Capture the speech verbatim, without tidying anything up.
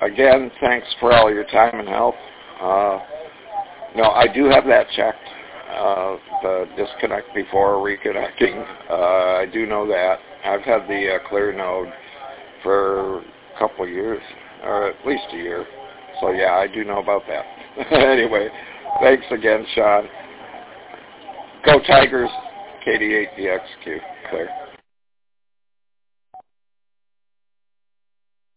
again, thanks for all your time and help. Uh, no, I do have that checked, uh, the disconnect before reconnecting. Uh, I do know that. I've had the uh, clear node for a couple of years, or at least a year. So, yeah, I do know about that. Anyway, thanks again, Sean. Go Tigers, K D eight D X Q. Clear.